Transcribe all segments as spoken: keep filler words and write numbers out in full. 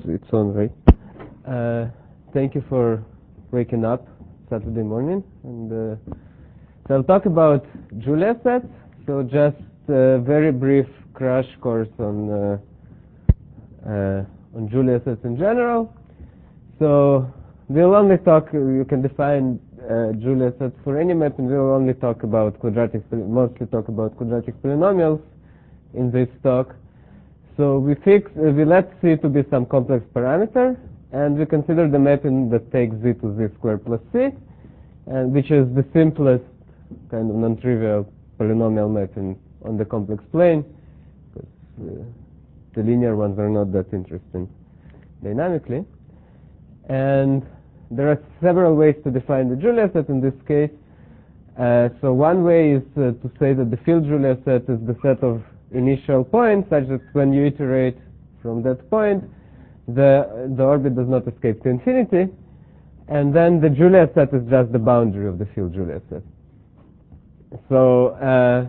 it's on, right? Uh, thank you for waking up Saturday morning. And uh, so I'll talk about Julia sets. So just a very brief crash course on uh, uh, on Julia sets in general. So we'll only talk. You can define uh, Julia sets for any map, and we'll only talk about quadratic, mostly talk about quadratic polynomials in this talk. So we fix, uh, we let C to be some complex parameter, and we consider the mapping that takes Z to Z squared plus C, and which is the simplest kind of non-trivial polynomial mapping on the complex plane, because uh, the linear ones are not that interesting dynamically. And there are several ways to define the Julia set in this case. Uh, so one way is uh, to say that the field Julia set is the set of initial points such that when you iterate from that point, the the orbit does not escape to infinity, and then the Julia set is just the boundary of the field Julia set. So, uh,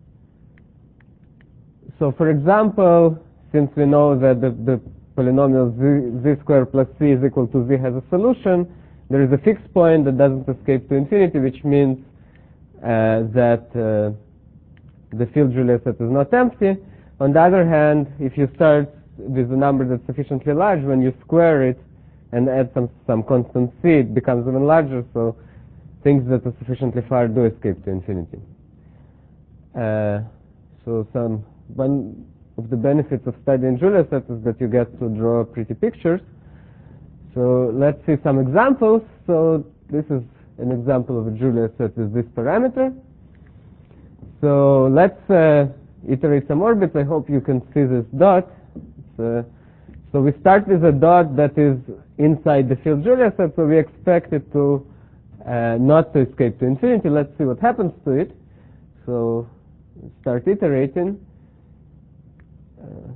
so for example, since we know that the, the polynomial z, z squared plus c is equal to z has a solution, there is a fixed point that doesn't escape to infinity, which means uh, that uh, the field Julia set is not empty. On the other hand, if you start with a number that's sufficiently large, when you square it and add some, some constant c, it becomes even larger, so things that are sufficiently far do escape to infinity. Uh, so some one of the benefits of studying Julia sets is that you get to draw pretty pictures. So let's see some examples. So this is an example of a Julia set with this parameter. So let's uh, iterate some orbits. I hope you can see this dot. Uh, so we start with a dot that is inside the field Julia set, so we expect it to uh, not to escape to infinity. Let's see what happens to it. So start iterating. Uh,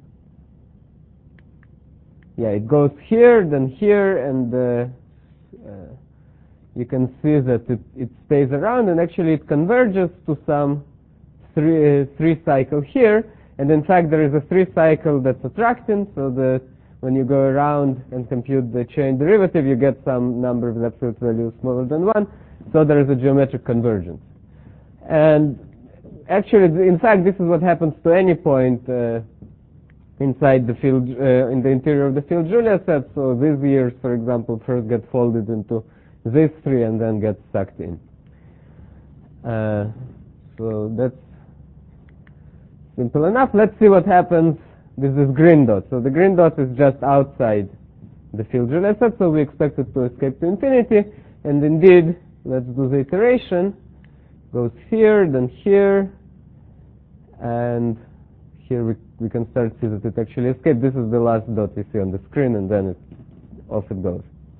yeah, it goes here, then here, and uh, uh, you can see that it, it stays around, and actually it converges to some three, uh, three cycle here, and in fact there is a three cycle that's attracting, so that when you go around and compute the chain derivative, you get some number with absolute value smaller than one, so there is a geometric convergence. And actually, in fact, this is what happens to any point uh, inside the field, uh, in the interior of the field Julia set, so these years, for example, first get folded into these three and then get sucked in. Uh, so that's simple enough. Let's see what happens with this green dot. So the green dot is just outside the field Julia set, so we expect it to escape to infinity. And indeed, let's do the iteration. Goes here, then here, and here we, we can start to see that it actually escaped. This is the last dot you see on the screen, and then it, off it goes.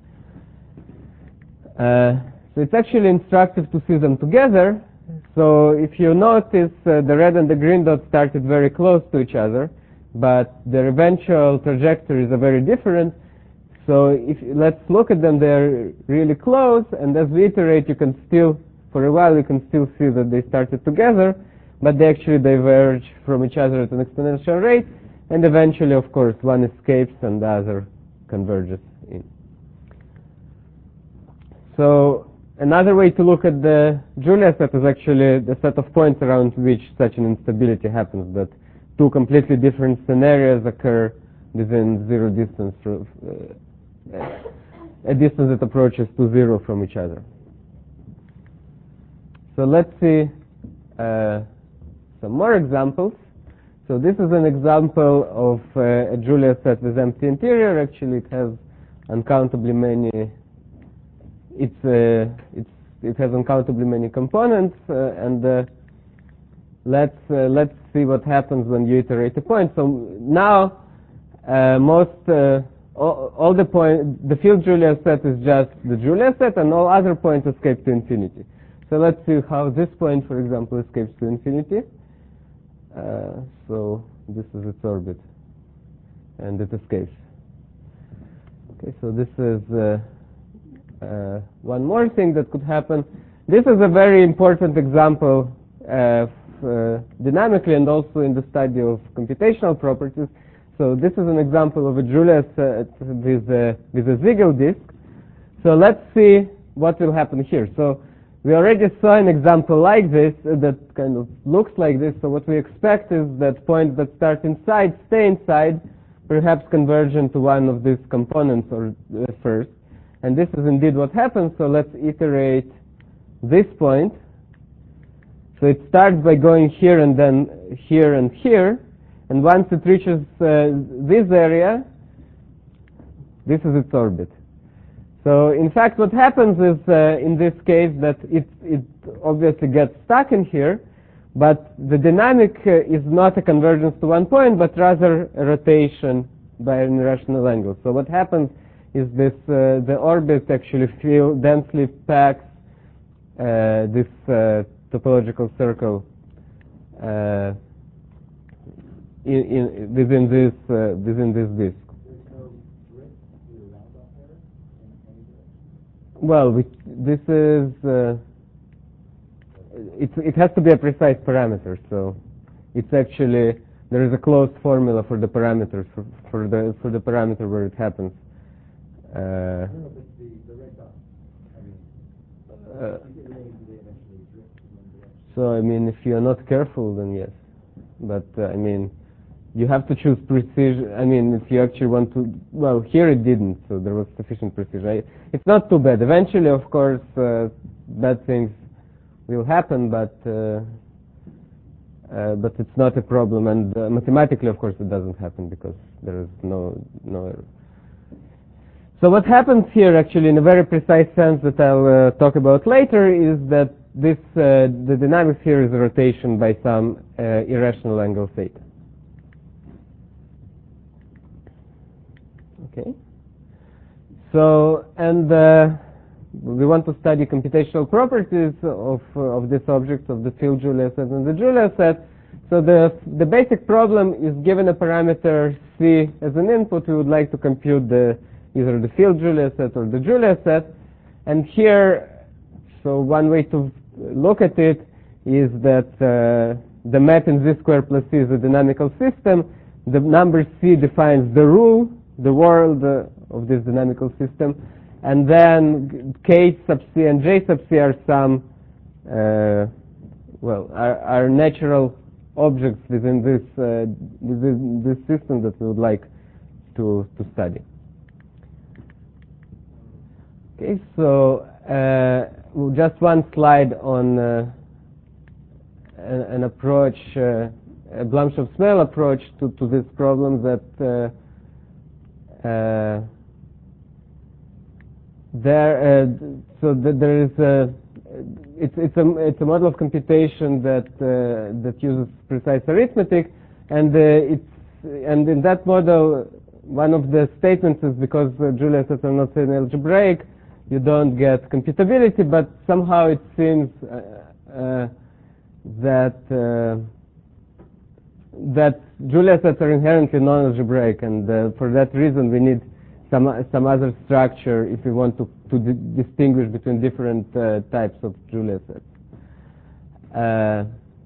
Uh, so it's actually instructive to see them together. So if you notice, uh, the red and the green dot started very close to each other, but their eventual trajectories are very different. So if let's look at them, they're really close, and as we iterate, you can still, for a while, you can still see that they started together, but they actually diverge from each other at an exponential rate, and eventually, of course, one escapes and the other converges in. So another way to look at the Julia set is actually the set of points around which such an instability happens, that two completely different scenarios occur within zero distance, from, uh, a distance that approaches to zero from each other. So let's see uh, some more examples. So this is an example of uh, a Julia set with empty interior. Actually, it has uncountably many. It's, uh, it's it has uncountably many components, uh, and uh, let's uh, let's see what happens when you iterate a point. So now, uh, most uh, all, all the point the field Julia set is just the Julia set, and all other points escape to infinity. So let's see how this point, for example, escapes to infinity. Uh, so this is its orbit, and it escapes. Okay, so this is uh, uh, one more thing that could happen. This is a very important example uh, f- uh, dynamically and also in the study of computational properties. So this is an example of a Julia set with a, with a Siegel disk. So let's see what will happen here. So we already saw an example like this uh, that kind of looks like this. So what we expect is that points that start inside stay inside, perhaps convergent to one of these components or uh, first. And this is indeed what happens. So let's iterate this point. So it starts by going here and then here and here. And once it reaches uh, this area, this is its orbit. So in fact what happens is uh, in this case that it, it obviously gets stuck in here, but the dynamic uh, is not a convergence to one point, but rather a rotation by an irrational angle. So what happens is this, uh, the orbit actually feel densely packs uh, this uh, topological circle uh, in, in, within this uh, within this disk. Well, we, this is uh, it. It has to be a precise parameter. So it's actually there is a closed formula for the parameters for, for the for the parameter where it happens. Uh, uh, so I mean, if you are not careful, then yes. But uh, I mean, you have to choose precision. I mean, if you actually want to, well, here it didn't, so there was sufficient precision. I, it's not too bad. Eventually, of course, uh, bad things will happen, but uh, uh, but it's not a problem. And uh, mathematically, of course, it doesn't happen because there is no no error. So what happens here, actually, in a very precise sense that I'll uh, talk about later, is that this uh, the dynamics here is a rotation by some uh, irrational angle theta. Okay. So, and uh, we want to study computational properties of uh, of this object, of the field Julia set and the Julia set. So the the basic problem is given a parameter C as an input, we would like to compute the either the field Julia set or the Julia set. And here, so one way to look at it is that uh, the map in Z squared plus C is a dynamical system. The number C defines the rule, the world uh, of this dynamical system, and then K sub C and J sub C are some, uh, well, are, are natural objects within this uh, within this system that we would like to to study. Okay, so uh, just one slide on uh, an, an approach, uh, a Blanchard-Smale approach to to this problem that. Uh, Uh, there, uh, so th there is a, it's it's a it's a model of computation that uh, that uses precise arithmetic, and uh, it's and in that model, one of the statements is because uh, Julia sets are not in algebraic, you don't get computability, but somehow it seems uh, uh, that. Uh, that Julia sets are inherently non-algebraic, and uh, for that reason we need some some other structure if we want to, to di distinguish between different uh, types of Julia sets. Uh,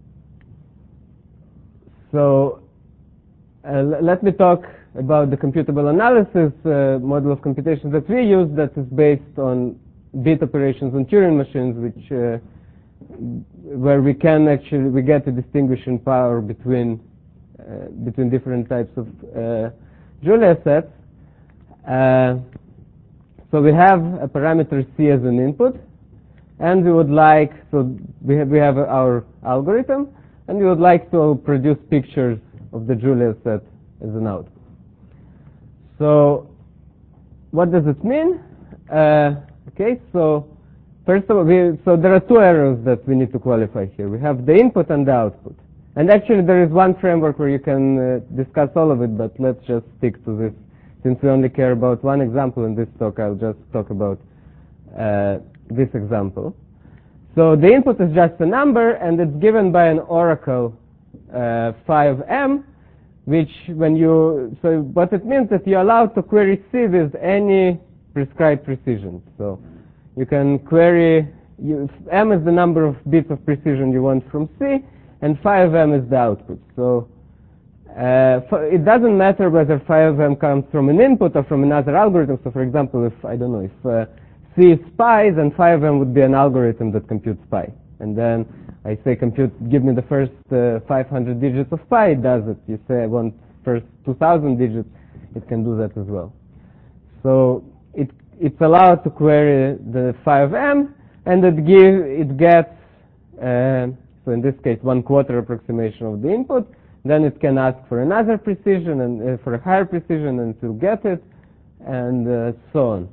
so uh, let me talk about the computable analysis uh, model of computation that we use, that is based on bit operations on Turing machines, which uh, where we can actually we get a distinguishing power between Uh, between different types of uh, Julia sets. Uh, so we have a parameter C as an input, and we would like, so we have, we have our algorithm, and we would like to produce pictures of the Julia set as an output. So what does it mean? Uh, okay, so first of all, we, so there are two errors that we need to qualify here. We have the input and the output. And actually there is one framework where you can uh, discuss all of it, but let's just stick to this. Since we only care about one example in this talk, I'll just talk about uh, this example. So the input is just a number, and it's given by an oracle uh, phi of m, which when you, so what it means that you're allowed to query C with any prescribed precision. So you can query, you, m is the number of bits of precision you want from C, and phi of m is the output. So Uh, it doesn't matter whether phi of m comes from an input or from another algorithm. So, for example, if, I don't know, if uh, C is pi, then phi of m would be an algorithm that computes pi. And then I say, compute, give me the first uh, five hundred digits of pi, it does it. You say, I want first two thousand digits, it can do that as well. So it, it's allowed to query the phi of m, and it, give, it gets, uh, so in this case, one quarter approximation of the input. Then it can ask for another precision and uh, for a higher precision, and to get it, and uh, so on.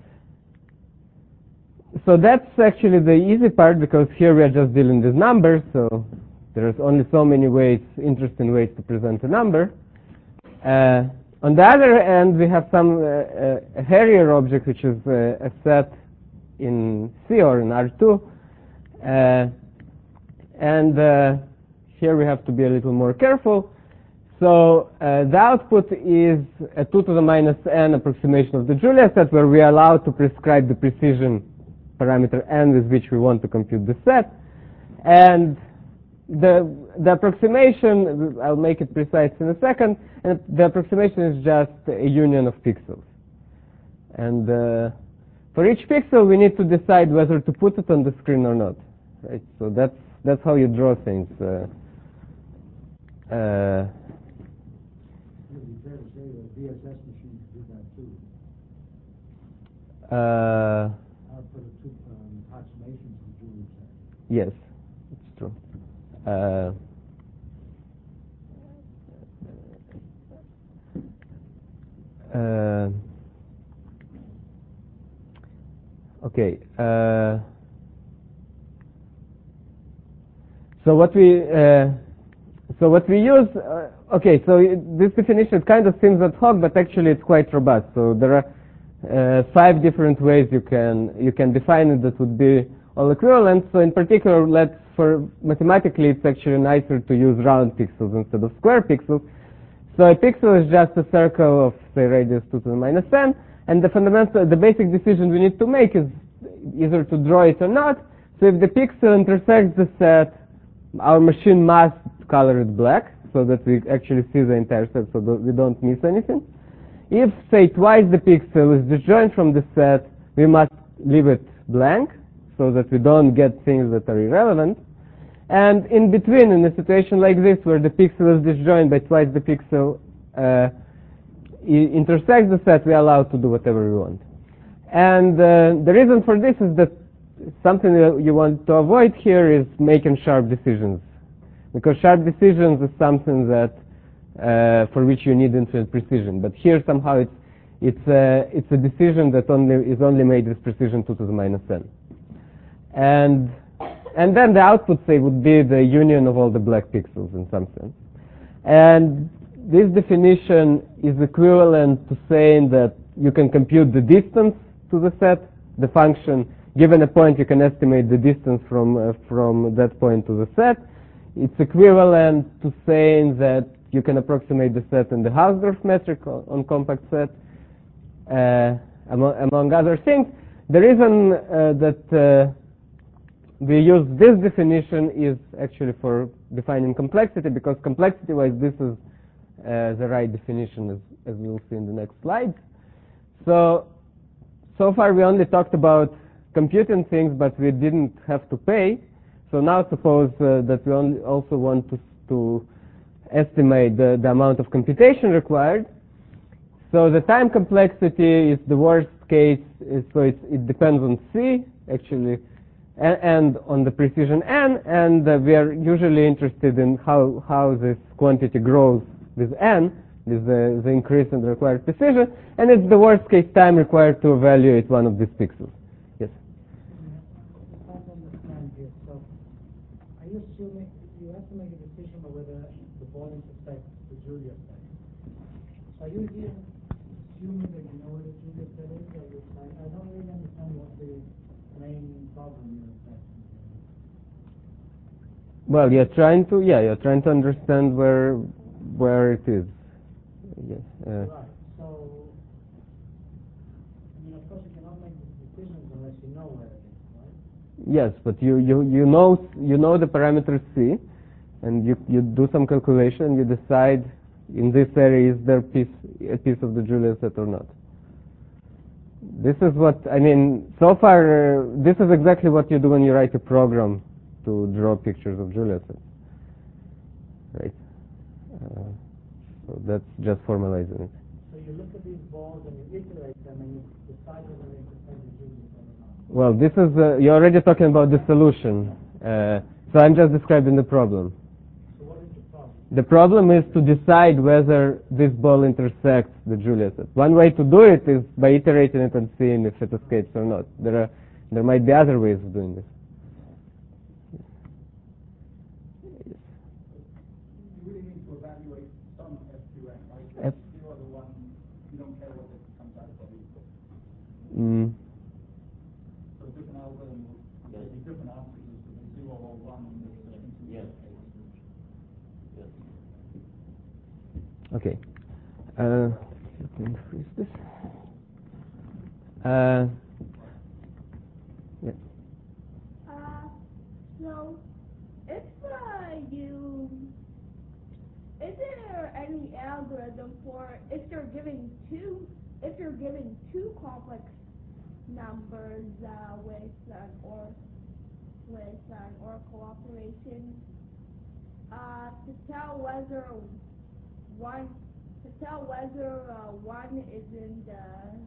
So that's actually the easy part, because here we are just dealing with numbers, so there's only so many ways, interesting ways to present a number. Uh, on the other end, we have some uh, uh, a hairier object, which is uh, a set in C or in R two, uh, and uh, here we have to be a little more careful. So uh, the output is a two to the minus n approximation of the Julia set, where we are allowed to prescribe the precision parameter n with which we want to compute the set. And the, the approximation, I'll make it precise in a second, and the approximation is just a union of pixels. And uh, for each pixel, we need to decide whether to put it on the screen or not. Right? So that's, that's how you draw things. Uh, uh, V S S machines do that too. uh, Output of two um, approximations of Julia set. yes, it's true. Uh, uh, okay. Uh, so what we uh, so what we use. Uh, okay. So it, this definition kind of seems ad hoc, but actually it's quite robust. So there are uh, five different ways you can you can define it that would be all equivalent. So in particular, let's for mathematically, it's actually nicer to use round pixels instead of square pixels. So a pixel is just a circle of, say, radius two to the minus n, and the fundamental, the basic decision we need to make is either to draw it or not. So if the pixel intersects the set, our machine must color it black, so that we actually see the entire set, so that we don't miss anything. If, say, twice the pixel is disjoint from the set, we must leave it blank, so that we don't get things that are irrelevant. And in between, in a situation like this, where the pixel is disjoint by twice the pixel uh, intersects the set, we are allowed to do whatever we want. And uh, the reason for this is that something that you want to avoid here is making sharp decisions. Because sharp decisions is something that uh, for which you need infinite precision. But here somehow it's, it's, a, it's a decision that only is only made with precision two to the minus n. And And then the output, say, would be the union of all the black pixels in some sense. And this definition is equivalent to saying that you can compute the distance to the set, the function. Given a point, you can estimate the distance from, uh, from that point to the set. It's equivalent to saying that you can approximate the set in the Hausdorff metric on, on compact set, uh, among, among other things. The reason uh, that uh, we use this definition is actually for defining complexity, because complexity-wise this is uh, the right definition, as, as we'll see in the next slide. So, so far we only talked about computing things, but we didn't have to pay. So now suppose uh, that we only also want to, to estimate the, the amount of computation required. So the time complexity is the worst case, so it's, it depends on C, actually, and on the precision n, and uh, we are usually interested in how, how this quantity grows with n, with the, the increase in the required precision, and it's the worst case time required to evaluate one of these pixels. Yes? I don't understand this. So, are you assuming, you have to make a decision on whether the volume affects the Julia set. Are you here assuming that you know what the Julia set is? Or you, I, I don't really understand what the main problem you're affecting. Well, you're trying to, yeah, you're trying to understand where, where it is. Yes. Uh, right. So, I mean, of course, you cannot make decisions unless you know where it is, right? yes, but you, you, you know, you know the parameter C, and you, you do some calculation, you decide in this area, is there piece, a piece of the Julia set or not? This is what, I mean, so far, uh, this is exactly what you do when you write a program to draw pictures of Julia sets. Right? Uh, so that's just formalizing it. So you look at these balls and you iterate them and you decide whether they contain the Julia set or not. Well, this is, uh, you're already talking about the solution. Uh, so I'm just describing the problem. So what is the problem? The problem is to decide whether this ball intersects the Julia set. One way to do it is by iterating it and seeing if it escapes or not. There are, there might be other ways of doing this. You really need to evaluate some F Q N, right? F Zero to one, you don't care what it comes out of it. Mm. So different algorithm will get you different answers to the zero or one in this uh, instance. Yes. Yes. Okay. Uh, let me freeze this. Uh, yeah. Uh, so, if uh, you, is there any algorithm for if you're giving two, if you're giving two complex numbers uh, with an or with an oracle operation uh, to tell whether one to tell whether uh, one is in the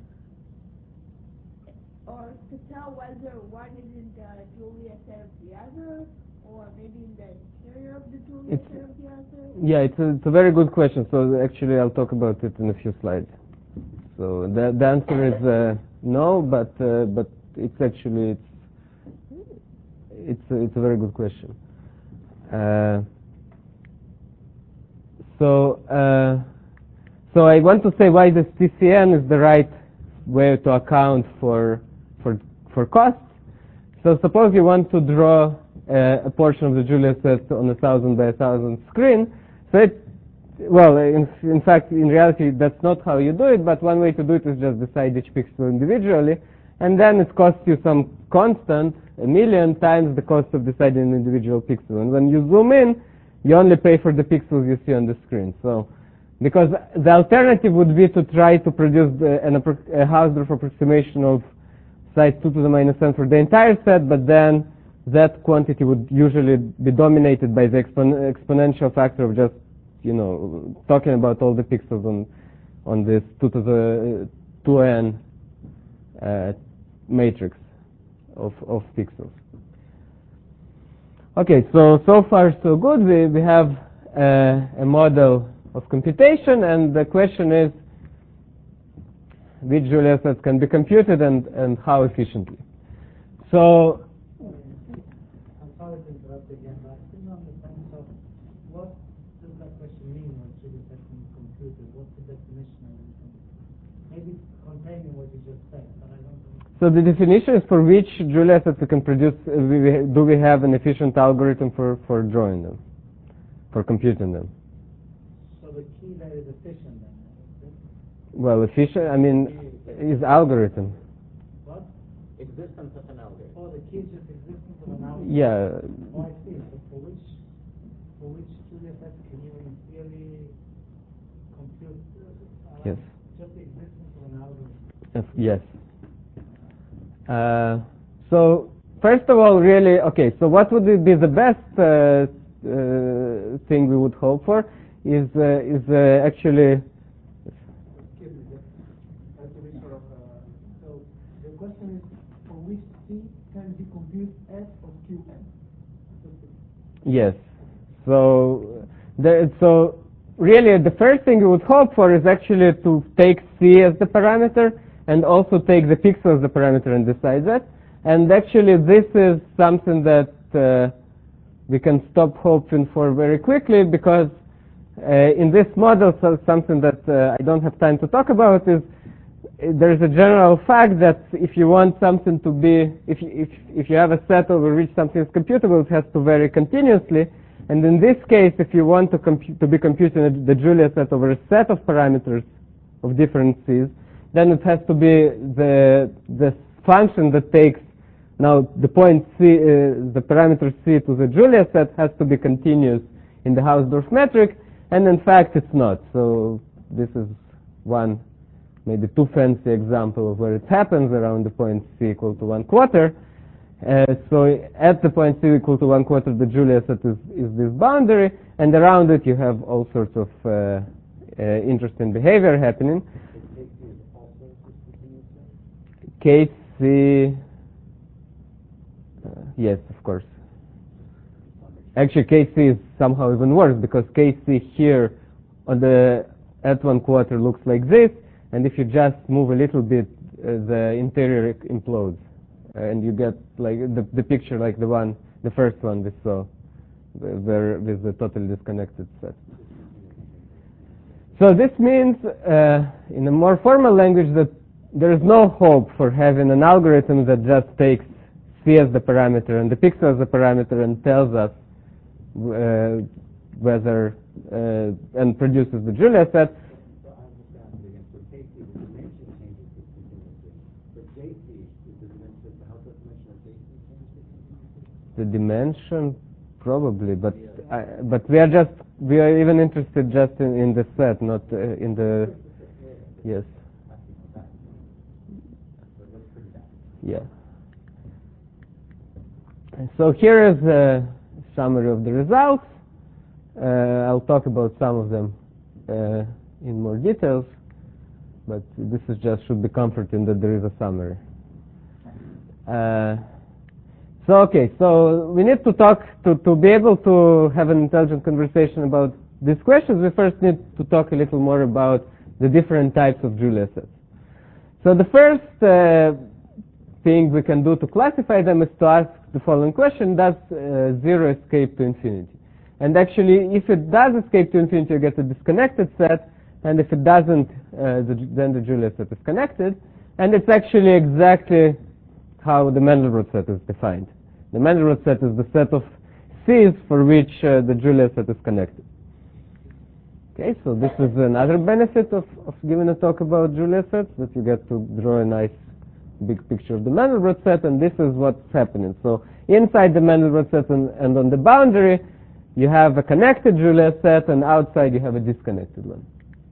or to tell whether one is in the Julia set of the other, or maybe in the interior of the Julia It's, set of the other? yeah, it's a, it's a very good question. So actually, I'll talk about it in a few slides. So the, the answer is uh, no, but uh, but it's actually it's it's a, it's a very good question. Uh, so uh, so I want to say why this T C N is the right way to account for for for costs. So suppose you want to draw uh, a portion of the Julia set on a thousand by a thousand screen. So it, well, in, in fact, in reality, that's not how you do it. But one way to do it is just decide each pixel individually, and then it costs you some constant, a million times the cost of deciding an individual pixel. And when you zoom in, you only pay for the pixels you see on the screen. So, because the alternative would be to try to produce the, an, a Hausdorff approximation of size two to the minus n for the entire set, but then that quantity would usually be dominated by the expon exponential factor of just, you know, talking about all the pixels on on this two to the uh, two n uh, matrix of of pixels. Okay, so so far so good. We we have uh, a model of computation, and the question is which Julia sets can be computed and and how efficiently. So I'm sorry to interrupt again, but I still don't understand. So, what does that question mean when Julia set can be computed? What's the definition of it? Maybe containing what you just said, but I don't know. So the definition is for which Julia sets we can produce. Uh, we, we, do we have an efficient algorithm for for drawing them, for computing them? So the key there is efficient then. Is it? Well, efficient. I mean, is algorithm. What? Existence of an algorithm. Oh, the key is just existence of an algorithm. Yeah. Oh, I see. So for which for which Julia set can you in theory compute? Uh, Yes. Just the existence of an algorithm. Yes. yes. Uh, so first of all, really, okay. So what would be the best uh, uh, thing we would hope for is uh, is uh, actually. Excuse me, just have to be sort of, uh, So the question is for which C can be computed S of Q n? Yes. So the, so really, the first thing we would hope for is actually to take C as the parameter and also take the pixel as the parameter and decide that. And actually, this is something that uh, we can stop hoping for very quickly, because uh, in this model, so something that uh, I don't have time to talk about is uh, there is a general fact that if you want something to be, if you, if if you have a set over which something is computable, it has to vary continuously. And in this case, if you want to compute to be computing the Julia set over a set of parameters of different C's, then it has to be the the function that takes now the point C, uh, the parameter C to the Julia set has to be continuous in the Hausdorff metric. and in fact it's not. So this is one, maybe too fancy example of where it happens around the point c equal to one quarter. Uh, so at the point c equal to one quarter, the Julia set is, is this boundary, and around it you have all sorts of uh, uh, interesting behavior happening. K C, uh, yes, of course. Actually, K C is somehow even worse, because K C here on the at one quarter looks like this, and if you just move a little bit, uh, the interior implodes, uh, and you get like the, the picture like the one, the first one we saw, where with the totally disconnected set. So this means, uh, in a more formal language, that there is no hope for having an algorithm that just takes C as the parameter and the pixel as the parameter and tells us uh, whether uh, and produces the Julia set. The dimension, probably, but I, but we are just we are even interested just in, in the set, not uh, in the yes. Yeah. So here is a summary of the results. Uh, I'll talk about some of them uh, in more details, but this is just should be comforting that there is a summary. Uh, so okay, so we need to talk to to be able to have an intelligent conversation about these questions. We first need to talk a little more about the different types of Julia sets. So the first uh, thing we can do to classify them is to ask the following question: does uh, zero escape to infinity? And actually, if it does escape to infinity, you get a disconnected set, and if it doesn't, uh, the, then the Julia set is connected. And it's actually exactly how the Mandelbrot set is defined. The Mandelbrot set is the set of C's for which uh, the Julia set is connected. Okay, so this is another benefit of, of giving a talk about Julia sets, that you get to draw a nice big picture of the Mandelbrot set, and this is what's happening. So inside the Mandelbrot set and, and on the boundary, you have a connected Julia set, and outside you have a disconnected one.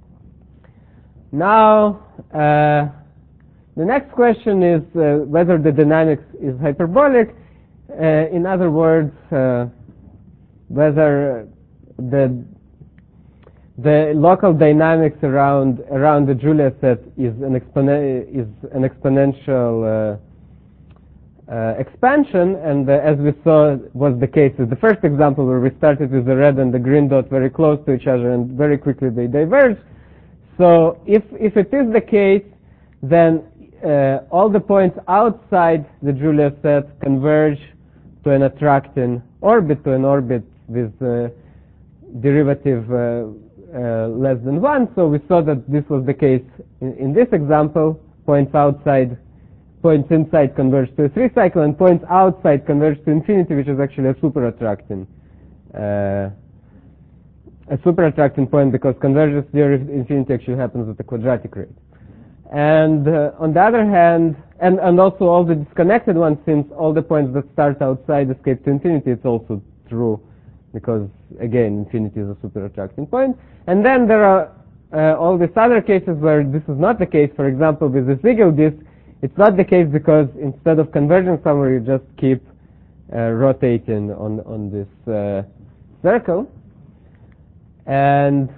Now, uh, the next question is uh, whether the dynamics is hyperbolic. Uh, in other words, uh, whether the the local dynamics around around the Julia set is an expone is an exponential uh, uh, expansion, and uh, as we saw was the case with the first example, where we started with the red and the green dot very close to each other, and very quickly they diverge. So if if it is the case, then uh, all the points outside the Julia set converge to an attracting orbit, to an orbit with uh, derivative uh, uh, less than one. So we saw that this was the case in, in this example. Points outside, points inside converge to a three cycle, and points outside converge to infinity, which is actually a super attracting uh, a super attracting point, because convergence theory of infinity actually happens at a quadratic rate. And uh, on the other hand, and, and also all the disconnected ones, since all the points that start outside escape to infinity, it's also true, because again, infinity is a super attracting point. And then there are uh, all these other cases where this is not the case. For example, with the Siegel disk, it's not the case because instead of converging somewhere, you just keep uh, rotating on, on this uh, circle. And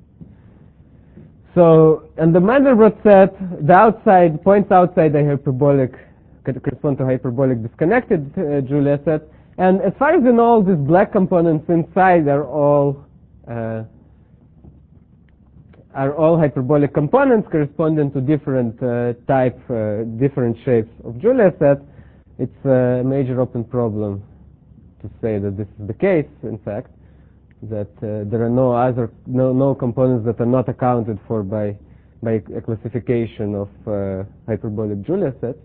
so, in the Mandelbrot set, the outside points outside the hyperbolic correspond to hyperbolic disconnected uh, Julia set. And as far as we know, these black components inside are all uh, are all hyperbolic components corresponding to different uh, type, uh, different shapes of Julia set. It's a major open problem to say that this is the case. In fact, that uh, there are no other no no components that are not accounted for by by a classification of uh, hyperbolic Julia sets,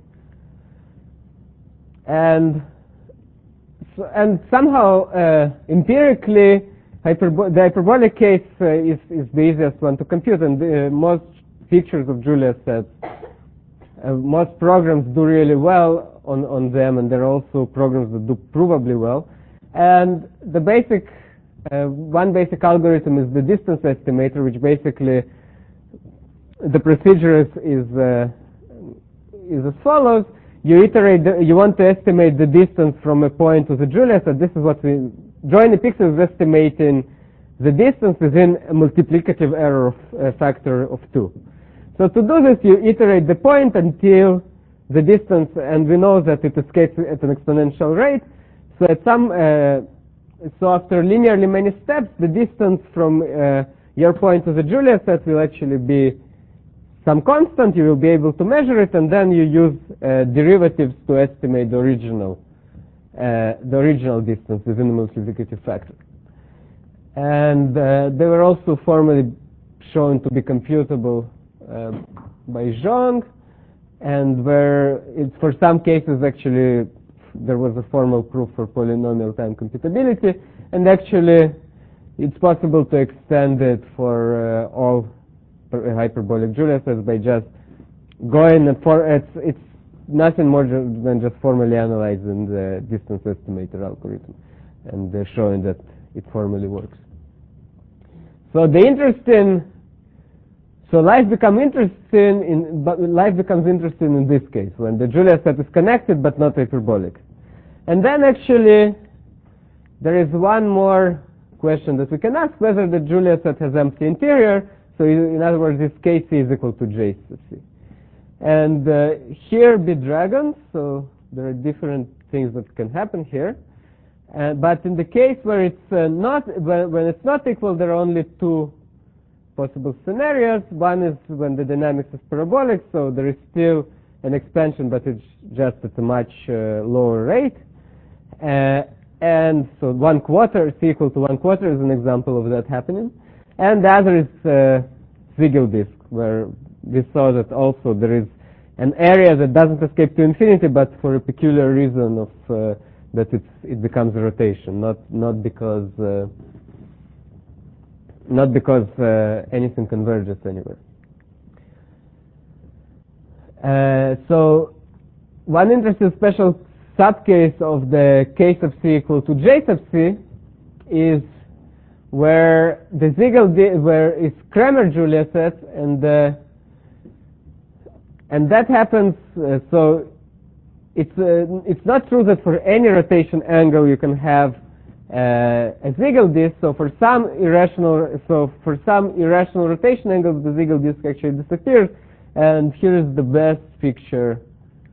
and so, and somehow uh, empirically hyperbo the hyperbolic case uh, is is the easiest one to compute, and uh, most pictures of Julia sets, uh, most programs do really well on on them, and there are also programs that do provably well, and the basic uh, one basic algorithm is the distance estimator, which basically the procedure is is, uh, is as follows. You iterate. The, you want to estimate the distance from a point to the Julia set. This is what we drawing the pixels estimating the distance within a multiplicative error of a factor of two. So to do this, you iterate the point until the distance, and we know that it escapes at an exponential rate. So at some, uh, so after linearly many steps, the distance from uh, your point to the Julia set will actually be some constant. You will be able to measure it, and then you use uh, derivatives to estimate the original, uh, the original distance within the multiplicative factor. And uh, they were also formally shown to be computable uh, by Zhang. And where it's for some cases actually there was a formal proof for polynomial time computability, and actually it's possible to extend it for uh, all hyperbolic Julia sets by just going and for it's it's nothing more than just formally analyzing the distance estimator algorithm, and they're showing that it formally works. So the interesting So life becomes interesting in, but life becomes interesting in this case when the Julia set is connected but not hyperbolic. And then actually there is one more question that we can ask, whether the Julia set has empty interior. So in other words, this K C is equal to J C. And uh, here be dragons, so there are different things that can happen here. Uh, but in the case where it's uh, not, when, when it's not equal, there are only two possible scenarios. One is when the dynamics is parabolic, so there is still an expansion, but it's just at a much uh, lower rate. Uh, and so one quarter, C equal to one quarter is an example of that happening. And the other is uh, Siegel disk, where we saw that also there is an area that doesn't escape to infinity, but for a peculiar reason of uh, that it's, it becomes a rotation, not not because uh, not because uh, anything converges anywhere. Uh, so one interesting special subcase of the case of C equal to J sub C is where the Siegel di where it's Kramer Julia set, and uh, and that happens. Uh, so it's uh, it's not true that for any rotation angle you can have uh, a Siegel disk. So for some irrational so for some irrational rotation angles, the Siegel disk actually disappears. And here is the best picture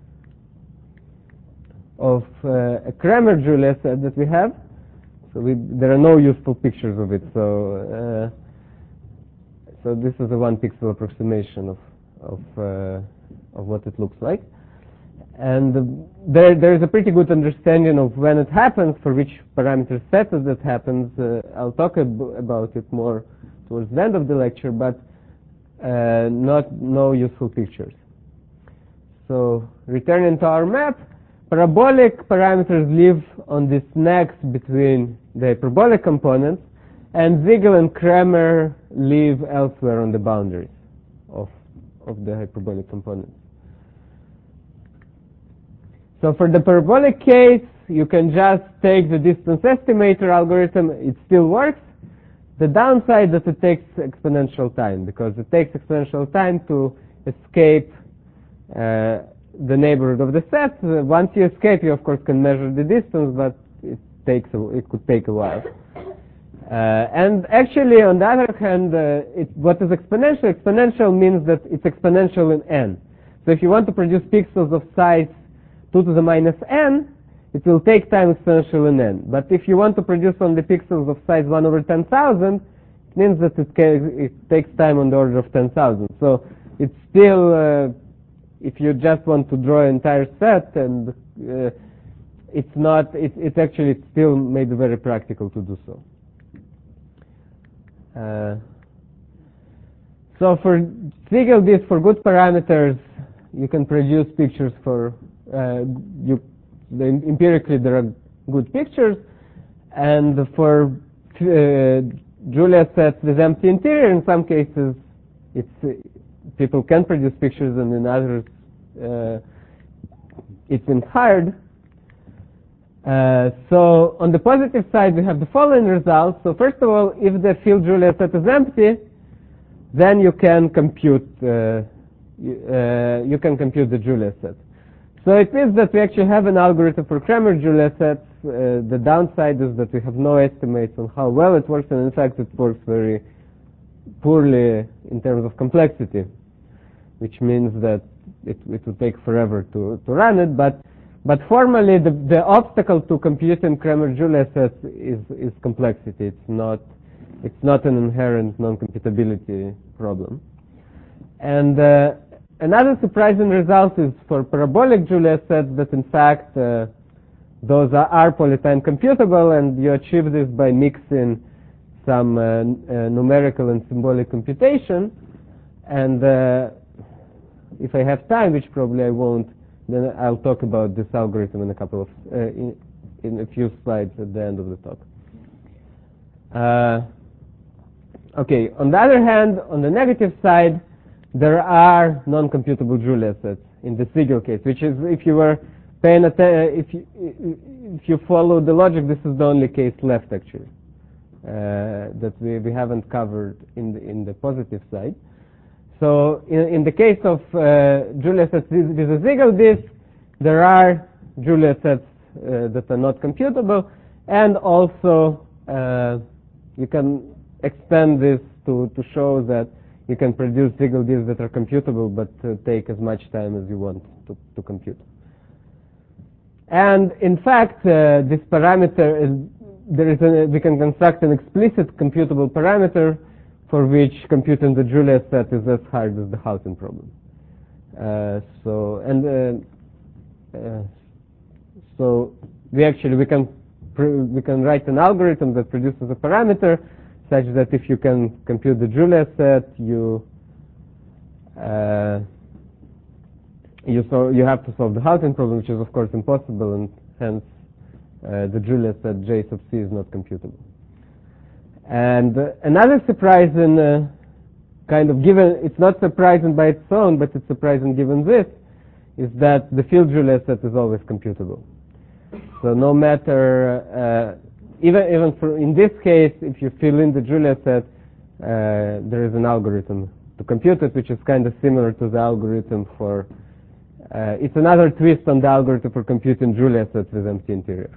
of uh, a Kramer Julia set that we have. So we, there are no useful pictures of it. So uh, so this is a one pixel approximation of of uh, of what it looks like. And uh, there there is a pretty good understanding of when it happens, for which parameter set that happens. Uh, I'll talk ab about it more towards the end of the lecture, but uh, not no useful pictures. So returning to our map, parabolic parameters live on this next between the hyperbolic components, and Siegel and Kramer live elsewhere on the boundaries of of the hyperbolic components. So for the parabolic case, you can just take the distance estimator algorithm. It still works. The downside is that it takes exponential time, because it takes exponential time to escape uh, the neighborhood of the set. Uh, once you escape, you of course can measure the distance, but it takes a, it could take a while. Uh, and actually, on the other hand, uh, it, what is exponential? Exponential means that it's exponential in n. So if you want to produce pixels of size two to the minus n, it will take time exponential in n. But if you want to produce only pixels of size one over ten thousand, it means that it, it takes time on the order of ten thousand. So it's still, uh, if you just want to draw an entire set, and uh, it's not, it, it actually it's still made very practical to do so. Uh, so for Siegel disk, for good parameters, you can produce pictures for uh, you. The, empirically, there are good pictures, and for uh, Julia sets with empty interior, in some cases, it's uh, people can produce pictures, and in others, uh, it's been hard. Uh, so on the positive side, we have the following results. So first of all, if the field Julia set is empty, then you can compute uh, you, uh, you can compute the Julia set. So it means that we actually have an algorithm for Cramer-Julia sets. Uh, the downside is that we have no estimates on how well it works, and in fact it works very poorly in terms of complexity, which means that it, it would take forever to, to run it. But but formally, the, the obstacle to computing Cramer-Julia sets is, is complexity. It's not it's not an inherent non-computability problem. And uh, another surprising result is for parabolic Julia sets that in fact uh, those are, are polytime computable, and you achieve this by mixing some uh, uh, numerical and symbolic computation. And uh, if I have time, which probably I won't, then I'll talk about this algorithm in a couple of uh, in, in a few slides at the end of the talk. Uh, okay. On the other hand, on the negative side, there are non-computable Julia sets in the Siegel case, which is, if you were paying attention, if you if you follow the logic, this is the only case left actually uh, that we we haven't covered in the in the positive side. So in, in the case of uh, Julia sets with a Siegel disk, there are Julia sets uh, that are not computable, and also uh, you can extend this to to show that you can produce Siegel disks that are computable but uh, take as much time as you want to, to compute. And in fact, uh, this parameter is, there is a, we can construct an explicit computable parameter for which computing the Julia set is as hard as the Hausen problem. Uh, so and uh, uh, so we actually we can pr we can write an algorithm that produces a parameter such that if you can compute the Julia set, you uh, you so you have to solve the Hausen problem, which is of course impossible, and hence uh, the Julia set J sub c is not computable. And uh, another surprising uh, kind of given, it's not surprising by its own, but it's surprising given this, is that the field Julia set is always computable. So no matter, uh, even even for in this case, if you fill in the Julia set, uh, there is an algorithm to compute it, which is kind of similar to the algorithm for, uh, it's another twist on the algorithm for computing Julia sets with empty interior.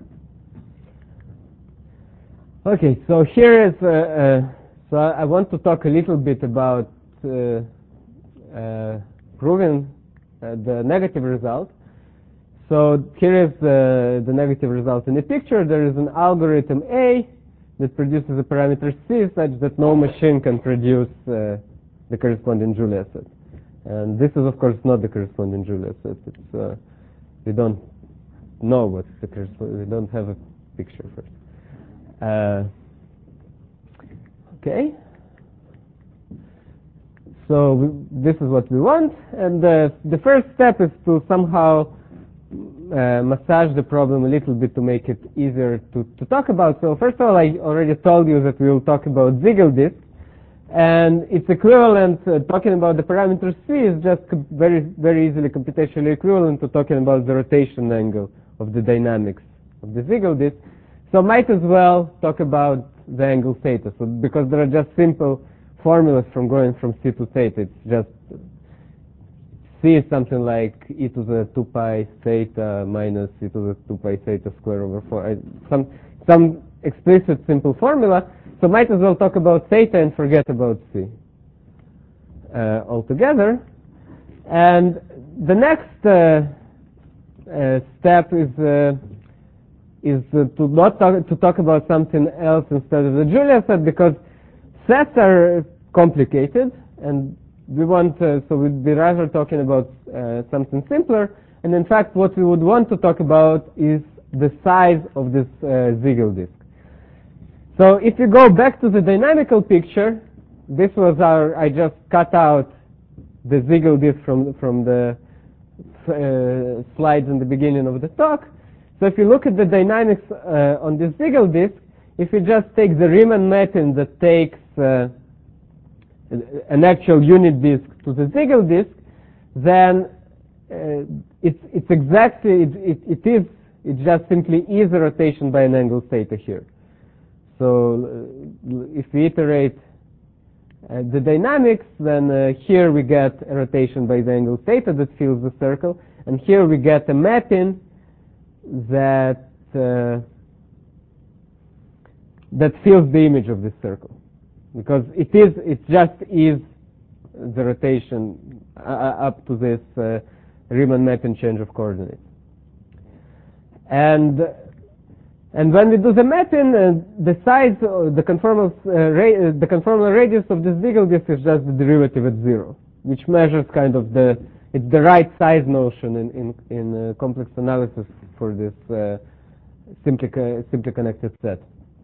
Okay, so here is, uh, uh, so I want to talk a little bit about uh, uh, proving uh, the negative result. So here is uh, the negative result in the picture. There is an algorithm A that produces a parameter C such that no machine can produce uh, the corresponding Julia set. And this is of course not the corresponding Julia set. It's, uh, we don't know what's the corresponding, we don't have a picture first. Uh, okay, so we, this is what we want, and uh, the first step is to somehow uh, massage the problem a little bit to make it easier to, to talk about. So first of all, I already told you that we will talk about Siegel disk, and it's equivalent, uh, talking about the parameter C is just very, very easily computationally equivalent to talking about the rotation angle of the dynamics of the Siegel disk. So might as well talk about the angle theta. So because there are just simple formulas from going from C to theta. It's just C is something like e to the two pi theta minus e to the two pi theta square over four. I, some some explicit simple formula. So might as well talk about theta and forget about C uh, altogether. And the next uh, uh, step is. Uh, is uh, to not talk, to talk about something else instead of the Julia set, because sets are complicated, and we want, uh, so we'd be rather talking about uh, something simpler, and in fact what we would want to talk about is the size of this uh, Siegel disk. So if you go back to the dynamical picture, this was our, I just cut out the Siegel disk from, from the uh, slides in the beginning of the talk. So if you look at the dynamics uh, on this Siegel disk, if you just take the Riemann-Meitern that takes uh, an actual unit disk to the Siegel disk, then uh, it's, it's exactly, it, it, it is it just simply is a rotation by an angle theta here. So uh, if we iterate uh, the dynamics, then uh, here we get a rotation by the angle theta that fills the circle, and here we get a mapping that uh, that fills the image of this circle, because it is it just is the rotation uh, up to this uh, Riemann mapping change of coordinates. And and when we do the mapping, uh, the size, uh, the conformal uh, ra uh, the conformal radius of this Siegel disk is just the derivative at zero, which measures kind of the it's the right size notion in in, in uh, complex analysis for this uh, simply co simply connected set.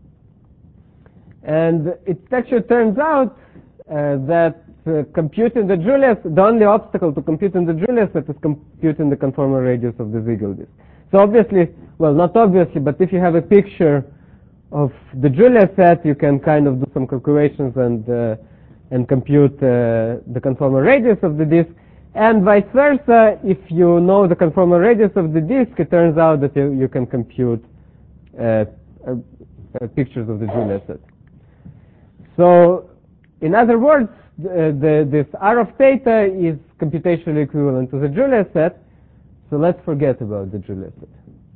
And it actually turns out uh, that uh, computing the Julia, the only obstacle to computing the Julia set is computing the conformal radius of the Siegel disk. So obviously, well, not obviously, but if you have a picture of the Julia set, you can kind of do some calculations and uh, and compute uh, the conformal radius of the disk. And vice versa, if you know the conformal radius of the disk, it turns out that you, you can compute uh, uh, uh, pictures of the Julia set. So, in other words, the, the, this R of theta is computationally equivalent to the Julia set. So let's forget about the Julia set.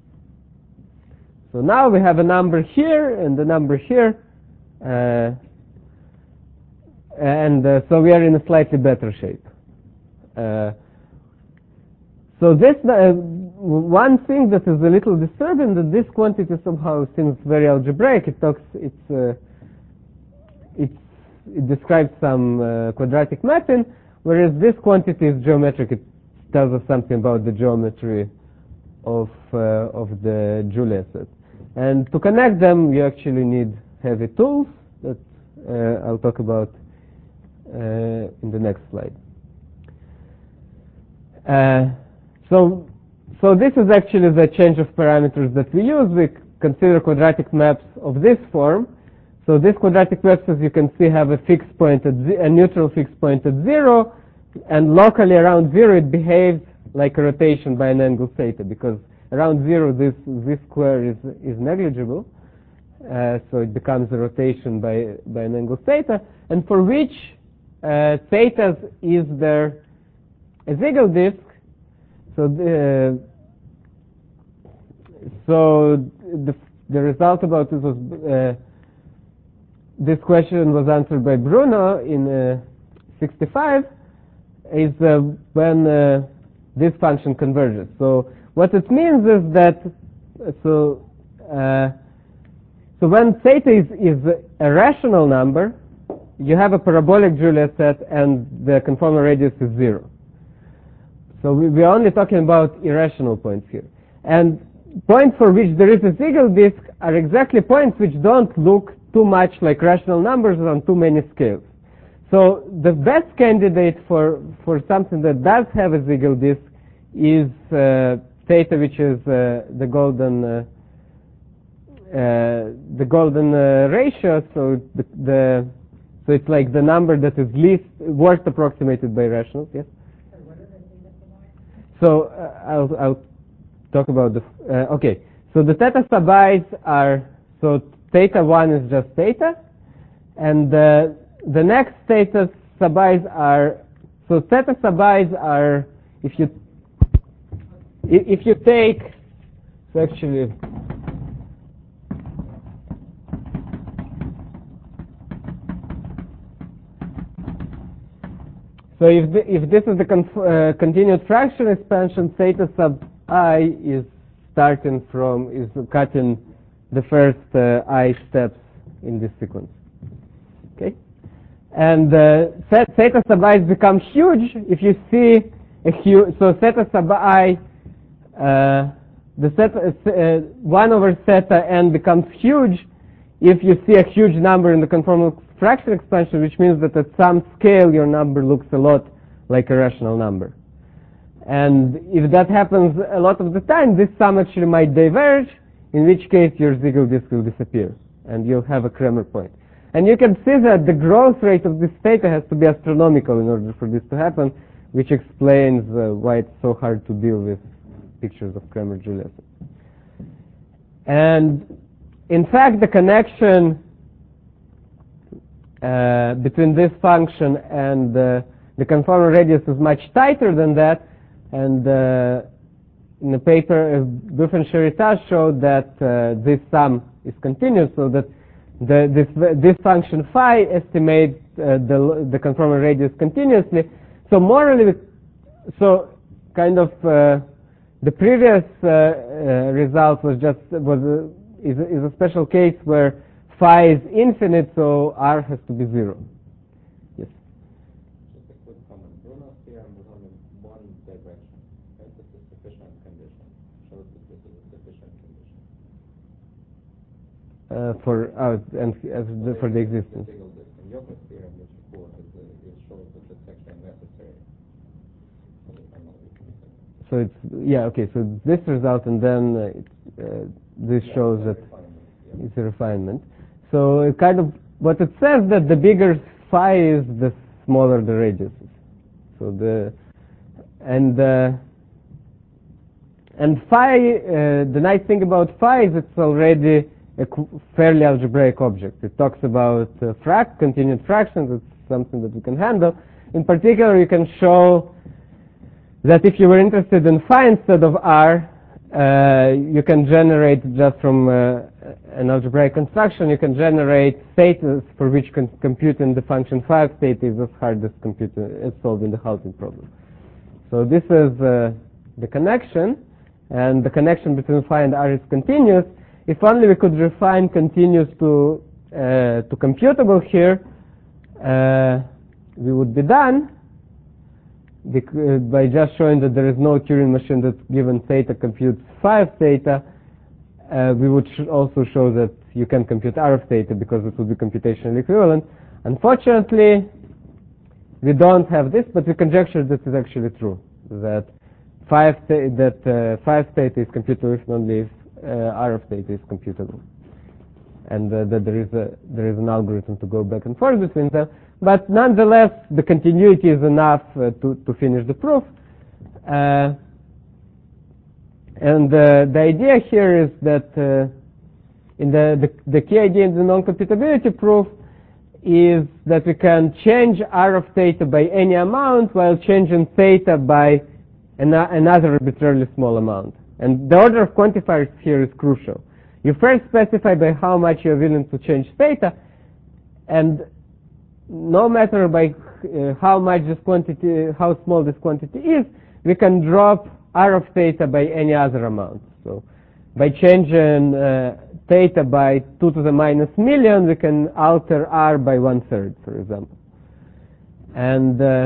So now we have a number here and a number here, uh, and uh, so we are in a slightly better shape. Uh, so this uh, one thing that is a little disturbing, that this quantity somehow seems very algebraic. It talks, it's, uh, it's, it describes some uh, quadratic mapping, whereas this quantity is geometric. It tells us something about the geometry of uh, of the Julia set. And to connect them, you actually need heavy tools that uh, I'll talk about uh, in the next slide. Uh, so, so this is actually the change of parameters that we use. We consider quadratic maps of this form. So these quadratic maps, as you can see, have a fixed point at a neutral fixed point at zero, and locally around zero it behaves like a rotation by an angle theta, because around zero this this square is is negligible, uh, so it becomes a rotation by by an angle theta, and for which uh, theta is there a Siegel disk. So the so the the result about this was uh, this question was answered by Bruno in uh, sixty-five. Is uh, when uh, this function converges. So what it means is that so uh, so when theta is is a rational number, you have a parabolic Julia set, and the conformal radius is zero. So we, we are only talking about irrational points here, and points for which there is a Siegel disk are exactly points which don't look too much like rational numbers on too many scales. So the best candidate for, for something that does have a Siegel disk is uh, theta, which is uh, the golden uh, uh, the golden uh, ratio. So the, the so it's like the number that is least worst approximated by rationals. Yes. So uh, I'll I'll talk about the uh, okay. So the theta sub i's are, so theta one is just theta, and uh, the next theta sub i's are, so theta sub i's are, if you if you take, so actually so if the, if this is the conf, uh, continued fraction expansion, theta sub I is starting from, is cutting the first uh, I steps in this sequence. Okay? And uh, theta sub i's become huge if you see a huge, so theta sub I, uh, the theta, uh, one over theta n becomes huge if you see a huge number in the conformal fraction expansion, which means that at some scale your number looks a lot like a rational number. And if that happens a lot of the time, this sum actually might diverge, in which case your Siegel disk will disappear, and you'll have a Kramer point. And you can see that the growth rate of this theta has to be astronomical in order for this to happen, which explains uh, why it's so hard to deal with pictures of Kramer-Julia sets. And in fact, the connection uh, between this function and uh, the conformal radius is much tighter than that. And uh, in the paper, uh, Buff and Sherita showed that uh, this sum is continuous, so that the, this, this function phi estimates uh, the, the conformal radius continuously. So morally, so kind of uh, the previous uh, uh, result was just was a, is, a, is a special case where phi is infinite, so r has to be zero. Yes. Just a quick comment. Bruno's theorem was only one direction. Right? This is sufficient condition. Shows that this is a sufficient condition. Uh, for uh, and as the, for the existence. The Siegel disk. And Yoko's theorem, which you quote, is, uh, it shows that it's actually necessary for the final equation. So it's yeah okay. So this result, and then uh, it, uh, this Yeah, shows it's a that refinement, yeah. it's a refinement. So it kind of what it says that the bigger phi is, the smaller the radius is. So the and uh, and phi. Uh, the nice thing about phi is it's already a fairly algebraic object. It talks about uh, frac continued fractions. It's something that we can handle. In particular, you can show that if you were interested in phi instead of r, uh, you can generate just from uh, an algebraic construction, you can generate states for which con computing the function phi of theta is as hard as computing, as solving the halting problem. So this is uh, the connection, and the connection between phi and r is continuous. If only we could refine continuous to uh, to computable here, uh, we would be done. By just showing that there is no Turing machine that given theta computes phi of theta, uh, we would sh also show that you can compute r of theta because it would be computationally equivalent. Unfortunately, we don't have this, but we conjecture that is actually true, that phi of that uh, phi of theta is computable if only if uh, r of theta is computable, and uh, that there is a there is an algorithm to go back and forth between them. But nonetheless, the continuity is enough uh, to, to finish the proof. Uh, and uh, the idea here is that uh, in the, the, the key idea in the non-computability proof is that we can change r of theta by any amount while changing theta by an, another arbitrarily small amount. And the order of quantifiers here is crucial. You first specify by how much you're willing to change theta, and no matter by uh, how much this quantity, how small this quantity is, we can drop r of theta by any other amount. So by changing uh, theta by two to the minus million, we can alter r by one third, for example. And uh,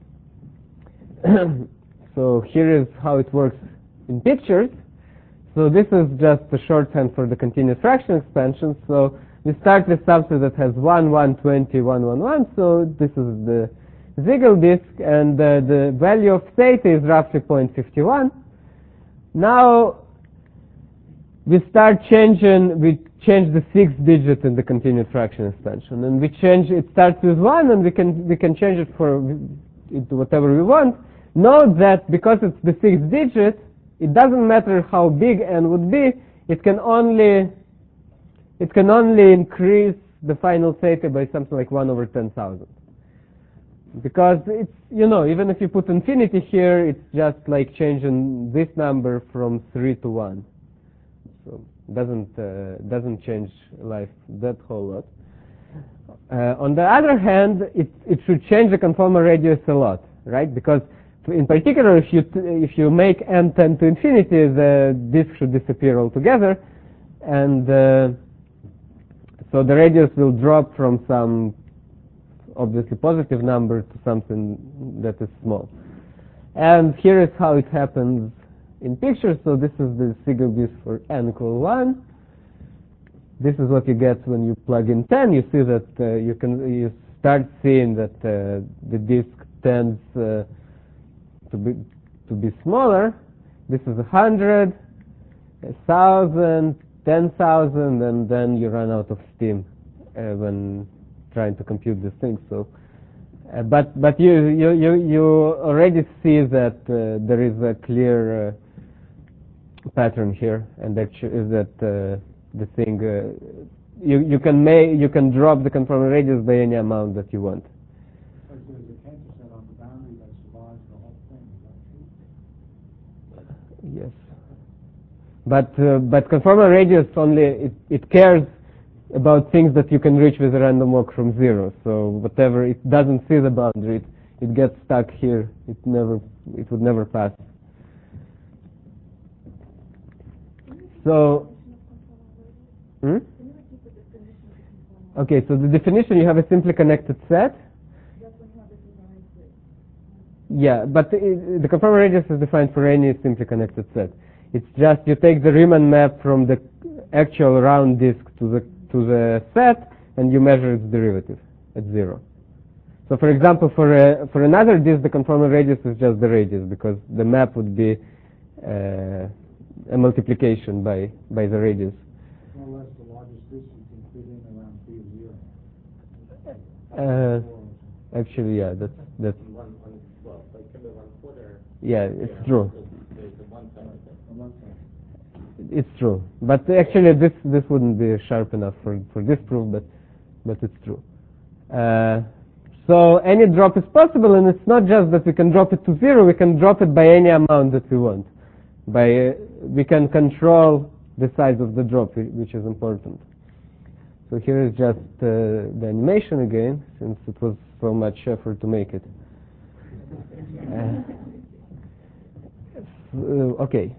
so here is how it works in pictures. So this is just a shorthand for the continuous fraction expansion. So we start with something that has one, one, twenty, one, one, one. So this is the Siegel disk, and uh, the value of theta is roughly zero point five one. Now we start changing. We change the sixth digit in the continued fraction expansion, and we change. It starts with one, and we can we can change it for into whatever we want. Note that because it's the sixth digit, it doesn't matter how big n would be. It can only It can only increase the final theta by something like one over ten thousand. Because it's, you know, even if you put infinity here, it's just like changing this number from three to one. So it doesn't, uh, doesn't change life that whole lot. Uh, on the other hand, it, it should change the conformal radius a lot, right? Because in particular, if you, t if you make n tend to infinity, the disk should disappear altogether. And uh, so the radius will drop from some obviously positive number to something that is small. And here is how it happens in pictures. So this is the Siegel disk for n equal one. This is what you get when you plug in ten. You see that uh, you can you start seeing that uh, the disk tends uh, to be to be smaller. This is a hundred, a thousand, ten thousand, and then you run out of steam uh, when trying to compute these things. So, uh, but but you you you you already see that uh, there is a clear uh, pattern here, and that is that uh, the thing uh, you you can make you can drop the conformal radius by any amount that you want. Like there's a cancer set on the boundary that survives the whole thing, is that true? Yes, but uh, but conformal radius only it, it cares about things that you can reach with a random walk from zero. So whatever it doesn't see the boundary, it, it gets stuck here. It never it would never pass. So. Hmm? Okay, so the definition, you have a simply connected set. Yeah, but the, the conformal radius is defined for any simply connected set. It's just you take the Riemann map from the actual round disk to the to the set, and you measure its derivative at zero. So, for example, for a, for another disk, the conformal radius is just the radius, because the map would be uh, a multiplication by by the radius. More or less the largest disk you can fit in around P of Uh, zero. actually, yeah, that's that's One, one, well, like can be one quarter. yeah, it's Yeah, true. There's the one side of it. On one side. It's true, but actually this this wouldn't be sharp enough for for this proof, but but it's true. Uh, so any drop is possible, and it's not just that we can drop it to zero. We can drop it by any amount that we want. By uh, we can control the size of the drop, which is important. So here is just uh, the animation again, since it was so much effort to make it. Uh, uh, okay.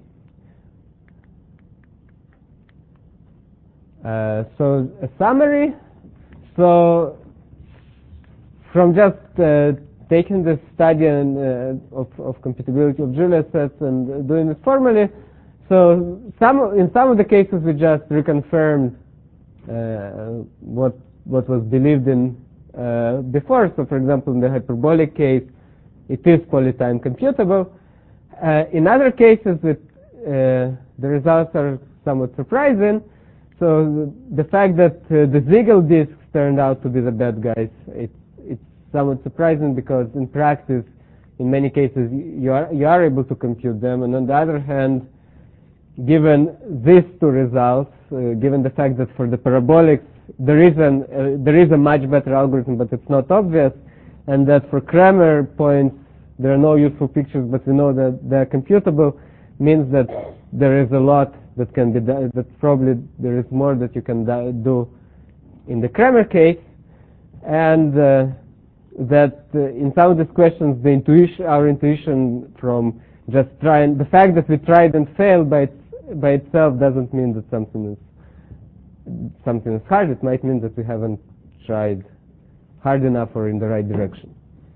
Uh, so a summary. So from just uh, taking the study and, uh, of, of computability of Julia sets and uh, doing it formally, so some in some of the cases we just reconfirmed uh, what what was believed in uh, before. So for example, in the hyperbolic case, it is polytime computable. Uh, in other cases, it, uh, the results are somewhat surprising. So the fact that uh, the Ziegel disks turned out to be the bad guys, it, it's somewhat surprising, because in practice, in many cases, you are, you are able to compute them. And on the other hand, given these two results, uh, given the fact that for the parabolics, there is, an, uh, there is a much better algorithm, but it's not obvious, and that for Kramer points, there are no useful pictures, but we know that they're computable, means that there is a lot that can be done, that probably there is more that you can do in the Kramer case, and uh, that uh, in some of these questions, the intuition, our intuition from just trying, the fact that we tried and failed by, it, by itself doesn't mean that something is, something is hard. It might mean that we haven't tried hard enough or in the right direction.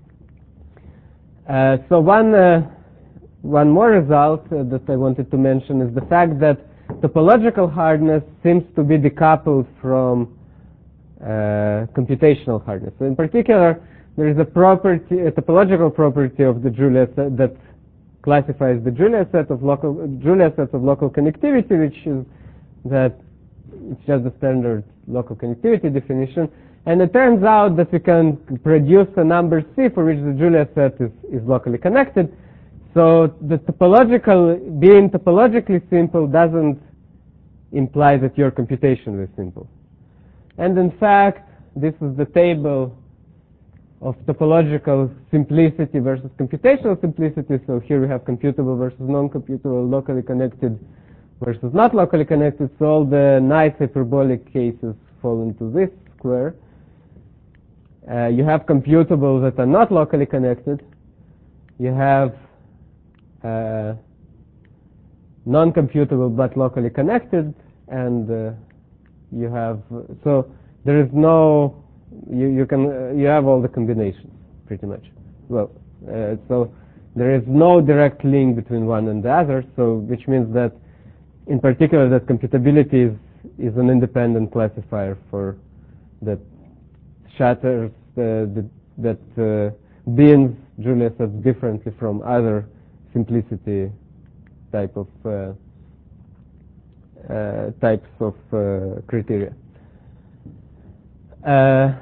Uh, so one, uh, one more result uh, that I wanted to mention is the fact that topological hardness seems to be decoupled from uh, computational hardness. So in particular, there is a property, a topological property of the Julia set that classifies the Julia set of local Julia sets of local connectivity, which is that it's just the standard local connectivity definition. And it turns out that we can produce a number C for which the Julia set is, is locally connected. So the topological, being topologically simple doesn't imply that your computation is simple. And in fact, this is the table of topological simplicity versus computational simplicity. So here we have computable versus non-computable, locally connected versus not locally connected. So all the nice hyperbolic cases fall into this square. Uh, you have computable that are not locally connected. You have uh, non-computable but locally connected, and uh, you have so there is no you you can uh, you have all the combinations pretty much. Well, uh, so there is no direct link between one and the other. So which means that in particular that computability is is an independent classifier for that shatters uh, the, that uh, bins Julia sets differently from other simplicity type of uh, uh, types of uh, criteria. Uh,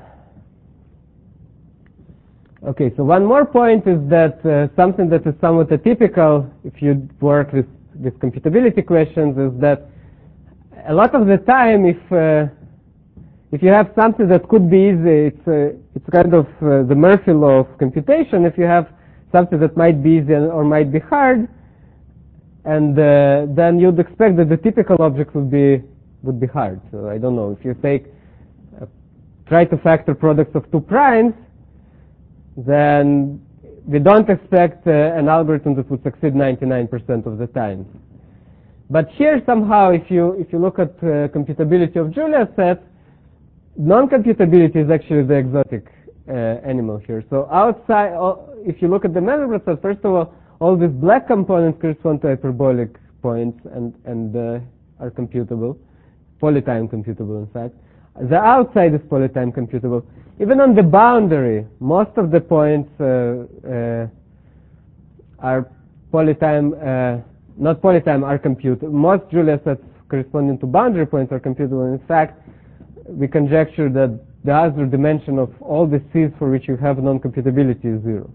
okay, so one more point is that uh, something that is somewhat atypical if you work with these computability questions is that a lot of the time, if uh, if you have something that could be easy, it's uh, it's kind of uh, the Murphy law of computation. If you have something that might be easy or might be hard, and uh, then you'd expect that the typical object would be would be hard. So I don't know, if you take uh, try to factor products of two primes, then we don't expect uh, an algorithm that would succeed ninety-nine percent of the time. But here somehow, if you if you look at uh, computability of Julia sets, non-computability is actually the exotic uh, animal here. So outside, uh, if you look at the Mandelbrot set, first of all, all these black components correspond to hyperbolic points and and uh, are computable, polytime computable, in fact. The outside is polytime computable. Even on the boundary, most of the points uh, uh, are polytime, uh, not polytime, are computable. Most Julia sets corresponding to boundary points are computable. In fact, we conjecture that the other dimension of all the C's for which you have non-computability is zero.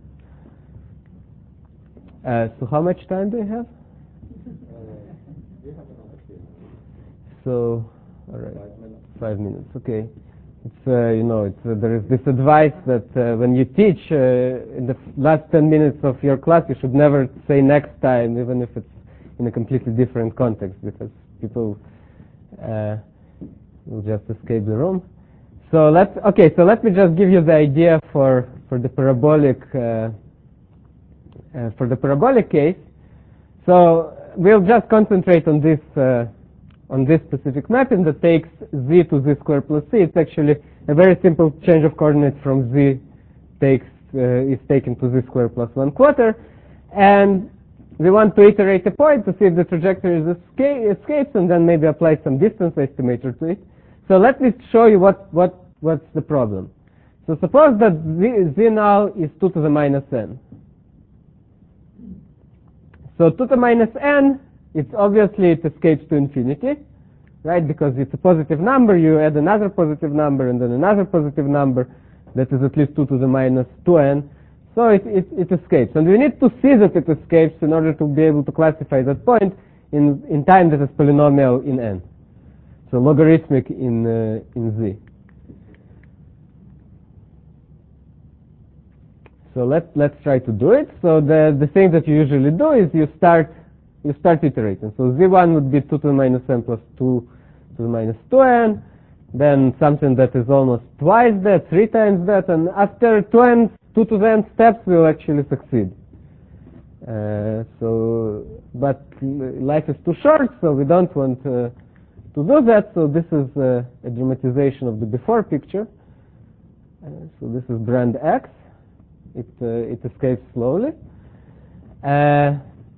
Uh, so how much time do you have? Uh, we have another few minutes. So, all right, Five minutes. five minutes. Okay. It's uh, you know, it's, uh, there is this advice that uh, when you teach uh, in the last ten minutes of your class, you should never say next time, even if it's in a completely different context, because people uh, will just escape the room. So let's okay. So let me just give you the idea for for the parabolic uh, uh, for the parabolic case. So we'll just concentrate on this. Uh, on this specific mapping that takes z to z squared plus c. It's actually a very simple change of coordinates from z takes uh, is taken to z squared plus one quarter, and we want to iterate a point to see if the trajectory is esca escapes, and then maybe apply some distance estimator to it. So let me show you what what what's the problem. So suppose that z, z null is two to the minus n. So two to the minus n, it's obviously it escapes to infinity, right? Because it's a positive number, you add another positive number and then another positive number that is at least two to the minus two n. So it, it, it escapes. And we need to see that it escapes in order to be able to classify that point in, in time that is polynomial in n. So logarithmic in, uh, in z. So let, let's try to do it. So the, the thing that you usually do is you start you start iterating. So z one would be two to the minus n plus two to the minus two n, then something that is almost twice that, three times that, and after two n, two to the n steps will actually succeed. Uh, so, but life is too short, so we don't want uh, to do that, so this is uh, a dramatization of the before picture. Uh, so this is brand X. It, uh, it escapes slowly. Uh,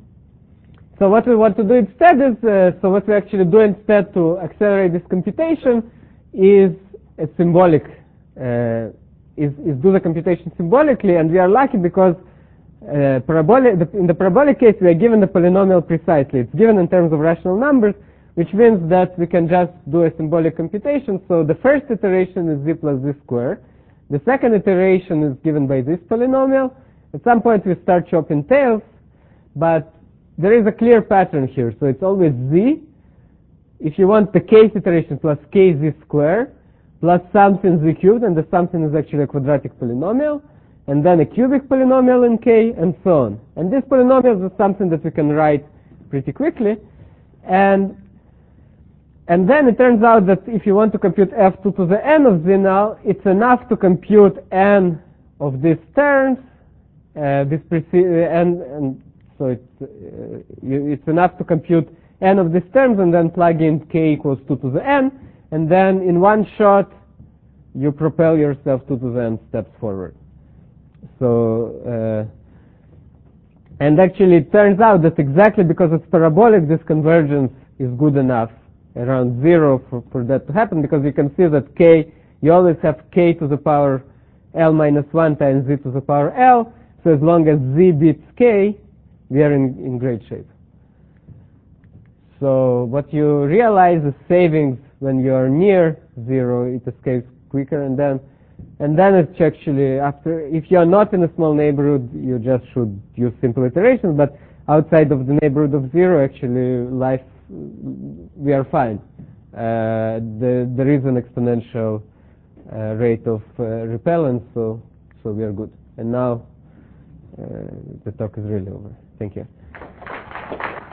So what we want to do instead is, uh, so what we actually do instead to accelerate this computation is a symbolic, uh, is, is do the computation symbolically, and we are lucky because uh, parabolic, the, in the parabolic case we are given the polynomial precisely. It's given in terms of rational numbers, which means that we can just do a symbolic computation. So the first iteration is z plus z squared. The second iteration is given by this polynomial. At some point we start chopping tails, but there is a clear pattern here, so it's always z. If you want the kth iteration plus kz squared plus something z cubed, and the something is actually a quadratic polynomial, and then a cubic polynomial in k, and so on. And this polynomial is something that we can write pretty quickly. And and then it turns out that if you want to compute f two to the n of z null, it's enough to compute n of these terms, uh, this uh, and, and so it's, uh, you, it's enough to compute n of these terms and then plug in k equals two to the n, and then in one shot you propel yourself two to the n steps forward. So, uh, and actually it turns out that exactly because it's parabolic, this convergence is good enough around zero for, for that to happen, because you can see that k, you always have k to the power l minus one times z to the power l, so as long as z beats k, we are in, in great shape. So what you realize is savings when you are near zero, it escapes quicker, and then and then it's actually after, if you are not in a small neighborhood, you just should use simple iterations, but outside of the neighborhood of zero, actually, life, we are fine. Uh, the, there is an exponential uh, rate of uh, repellence, so, so we are good. And now uh, the talk is really over. Thank you.